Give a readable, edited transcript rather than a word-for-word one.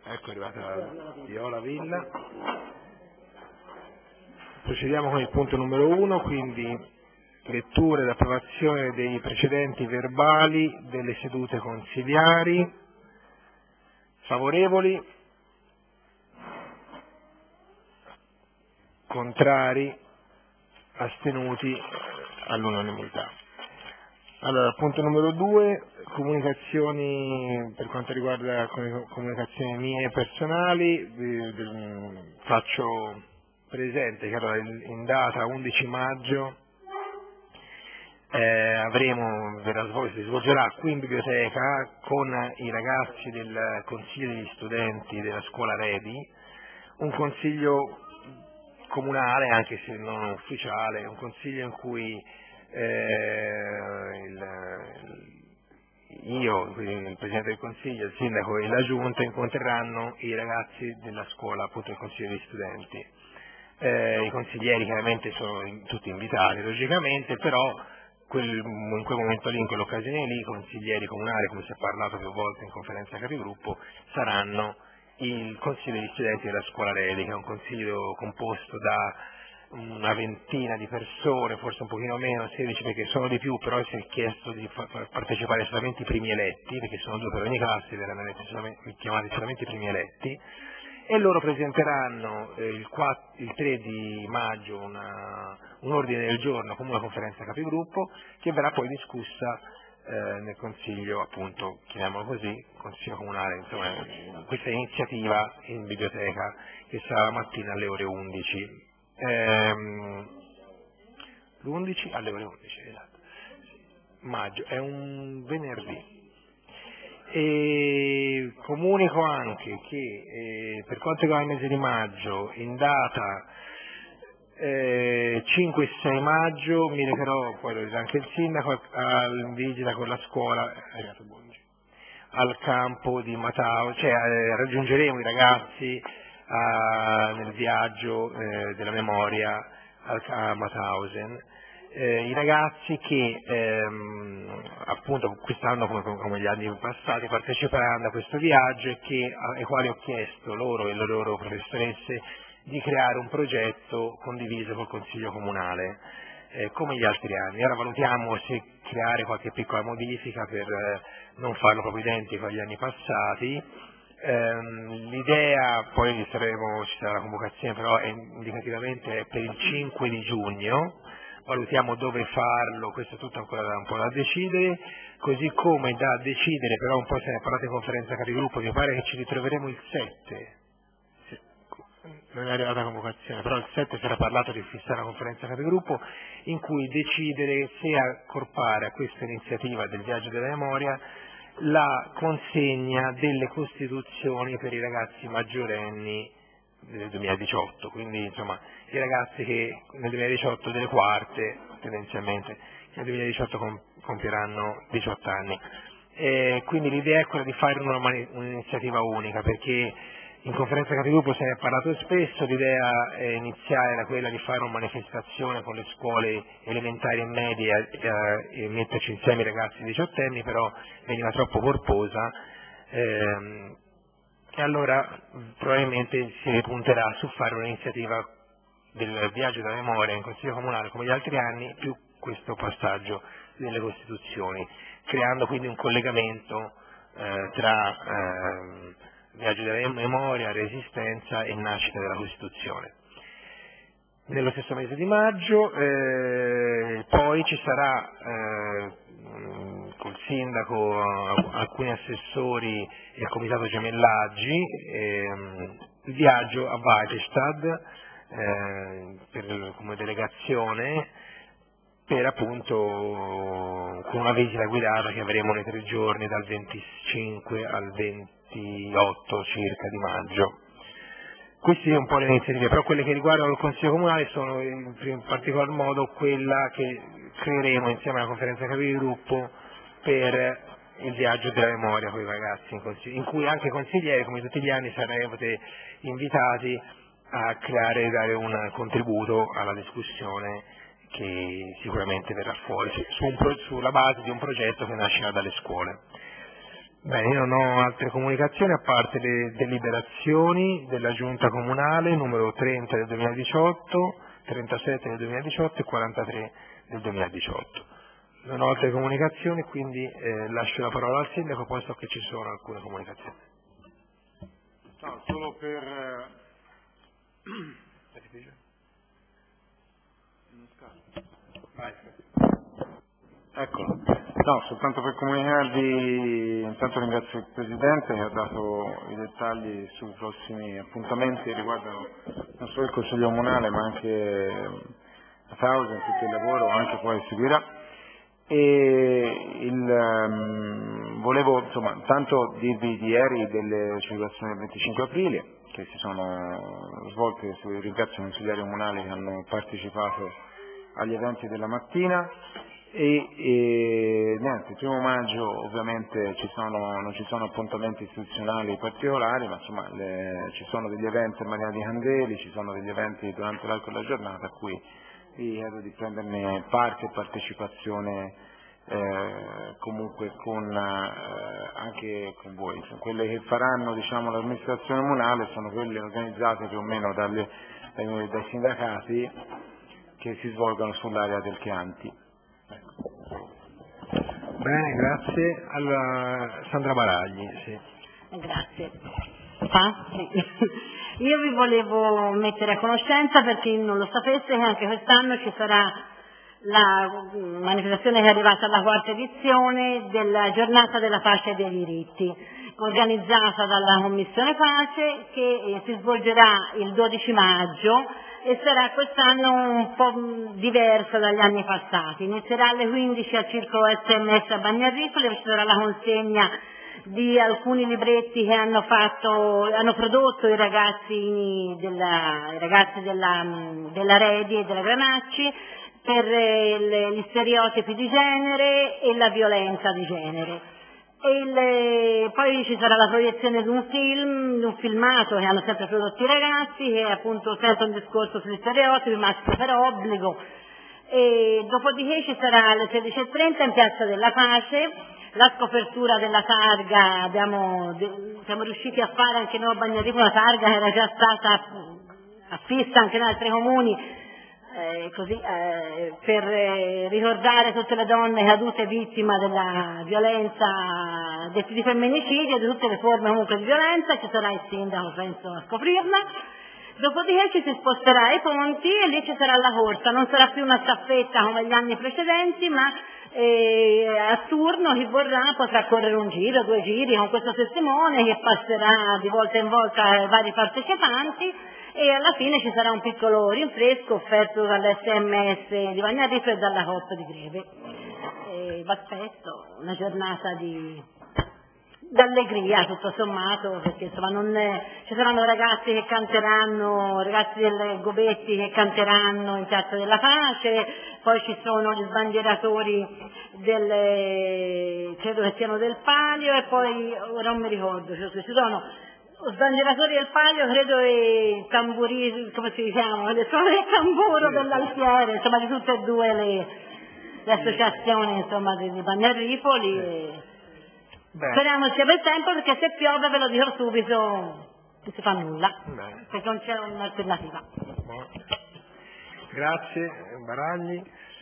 Ecco è arrivata Viola Villa. Procediamo con il punto numero 1, quindi lettura ed approvazione dei precedenti verbali delle sedute consiliari. Favorevoli? Contrari? Astenuti? All'unanimità. Allora, punto numero 2, comunicazioni per quanto riguarda comunicazioni mie personali. Faccio presente che allora, in data 11 maggio si svolgerà qui in biblioteca con i ragazzi del Consiglio degli Studenti della Scuola Redi un consiglio comunale, anche se non ufficiale, un consiglio in cui io, quindi il Presidente del Consiglio, il Sindaco e la Giunta incontreranno i ragazzi della scuola, appunto il Consiglio degli Studenti. I consiglieri chiaramente sono tutti invitati, logicamente, però in quel momento lì, in quell'occasione lì, i consiglieri comunali, come si è parlato più volte in conferenza capigruppo, saranno il Consiglio degli Studenti della Scuola Redi, che è un consiglio composto da una ventina di persone, forse un pochino meno, 16 perché sono di più, però si è chiesto di partecipare solamente i primi eletti, perché sono 2 per ogni classe, verranno chiamati solamente i primi eletti, e loro presenteranno il 3 di maggio un ordine del giorno come una conferenza capigruppo che verrà poi discussa nel Consiglio, appunto, chiamiamolo così, Consiglio Comunale, insomma, questa iniziativa in biblioteca che sarà la mattina alle ore 11. L'11 alle ore 11, esatto. Maggio, è un venerdì. E comunico anche che per quanto riguarda il mese di maggio, in data 5 e 6 maggio mi recherò, poi lo dirà anche il Sindaco, in visita con la scuola al campo di Matau, cioè raggiungeremo i ragazzi nel viaggio della memoria a Mauthausen. I ragazzi che appunto quest'anno come gli anni passati parteciperanno a questo viaggio e ai quali ho chiesto loro e le loro professoresse di creare un progetto condiviso col Consiglio Comunale come gli altri anni. Ora valutiamo se creare qualche piccola modifica per non farlo proprio identico agli anni passati. L'idea, poi ci sarà la convocazione, però indicativamente è per il 5 di giugno, valutiamo dove farlo, questo è tutto ancora un po' da decidere, così come da decidere, però un po' se ne è parlato in conferenza capigruppo, mi pare che ci ritroveremo il 7, non è arrivata la convocazione, però il 7 sarà parlato di fissare una conferenza capigruppo in cui decidere se accorpare a questa iniziativa del viaggio della memoria la consegna delle costituzioni per i ragazzi maggiorenni del 2018, quindi insomma i ragazzi che nel 2018 delle quarte tendenzialmente nel 2018 compieranno 18 anni. Quindi l'idea è quella di fare un'iniziativa unica, perché in conferenza capigruppo se ne è parlato spesso, l'idea iniziale era quella di fare una manifestazione con le scuole elementari e medie e metterci insieme i ragazzi diciottenni, però veniva troppo corposa e allora probabilmente si punterà su fare un'iniziativa del viaggio della memoria in Consiglio Comunale come gli altri anni, più questo passaggio delle Costituzioni, creando quindi un collegamento tra viaggio della memoria, resistenza e nascita della Costituzione. Nello stesso mese di maggio poi ci sarà col Sindaco, alcuni assessori e il Comitato Gemellaggi il viaggio a Weitelstad come delegazione per appunto con una visita guidata che avremo nei 3 giorni dal 25 al 28 circa di maggio. Queste sono un po' le iniziative, però quelle che riguardano il Consiglio Comunale sono in particolar modo quella che creeremo insieme alla conferenza capigruppo per il viaggio della memoria con i ragazzi in cui anche i consiglieri, come tutti gli anni, sarete invitati a creare e dare un contributo alla discussione che sicuramente verrà fuori sulla base di un progetto che nascerà dalle scuole. Bene, io non ho altre comunicazioni a parte le deliberazioni della Giunta Comunale numero 30 del 2018, 37 del 2018 e 43 del 2018. Non ho altre comunicazioni, quindi lascio la parola al Sindaco, posto che ci sono alcune comunicazioni. No, solo per... Eccolo. No, soltanto per comunicarvi, intanto ringrazio il Presidente che ha dato i dettagli sui prossimi appuntamenti che riguardano non solo il Consiglio Comunale ma anche la Thousand, tutto il lavoro anche poi seguirà. E volevo insomma tanto dirvi di ieri delle celebrazioni del 25 aprile che si sono svolte, ringrazio i consiglieri comunali che hanno partecipato agli eventi della mattina. Niente, il 1 maggio ovviamente non ci sono appuntamenti istituzionali particolari, ma insomma ci sono degli eventi in maniera di candeli, ci sono degli eventi durante l'arco della giornata a cui vi chiedo di prenderne parte e partecipazione comunque anche con voi. Quelle che faranno l'amministrazione comunale sono quelle organizzate più o meno dai sindacati che si svolgono sull'area del Chianti. Bene, grazie. Allora, Sandra Baragli. Sì. Grazie. Sì. Io vi volevo mettere a conoscenza, per chi non lo sapesse, che anche quest'anno ci sarà la manifestazione che è arrivata alla 4ª edizione della Giornata della Pace e dei Diritti, organizzata dalla Commissione Pace, che si svolgerà il 12 maggio e sarà quest'anno un po' diversa dagli anni passati. Inizierà alle 15 al Circolo SMS a Bagnarripoli, ci sarà la consegna di alcuni libretti che hanno prodotto i ragazzi della Redi e della Granacci per gli stereotipi di genere e la violenza di genere. Poi ci sarà la proiezione di un filmato che hanno sempre prodotto i ragazzi, che è appunto sempre un discorso sugli stereotipi, maschio per obbligo. E dopodiché ci sarà alle 16:30 in Piazza della Pace la scopertura della targa. Siamo riusciti a fare anche noi a Bagnarripoli una targa che era già stata affissa anche in altri comuni, per ricordare tutte le donne cadute vittime della violenza, di femminicidio, di tutte le forme comunque di violenza. Ci sarà il sindaco, penso, a scoprirla. Dopodiché ci si sposterà ai ponti e lì ci sarà la corsa, non sarà più una staffetta come gli anni precedenti, ma a turno chi vorrà potrà correre un giro, 2 giri con questo testimone che passerà di volta in volta ai vari partecipanti, e alla fine ci sarà un piccolo rinfresco offerto dall'SMS di Bagnarripoli e dalla Coop di Greve. Aspetto una giornata d'allegria tutto sommato, perché insomma ci saranno ragazzi che canteranno, ragazzi del Gobetti che canteranno in Piazza della Pace, poi ci sono gli sbandieratori credo che siano del Palio, e poi ora non mi ricordo, ci sono sbandieratori del Palio, credo, e i tamburi, come si chiamano, sono il tamburo dell'Alfiere, insomma di tutte e due le associazioni insomma di Bagnarripoli. Speriamo sia per tempo, perché se piove, ve lo dico subito, non si fa nulla, perché non c'è un'alternativa. Grazie Baragli.